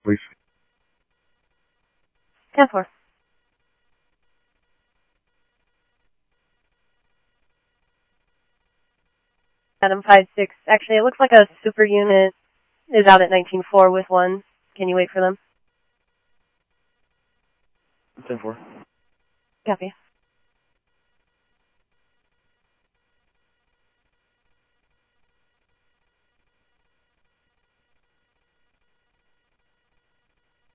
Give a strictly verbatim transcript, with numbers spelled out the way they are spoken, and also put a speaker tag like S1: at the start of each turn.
S1: please.
S2: ten four. Adam five six. Actually, it looks like a super unit is out at nineteen four with one. Can you wait for them?
S1: ten four.
S2: Copy.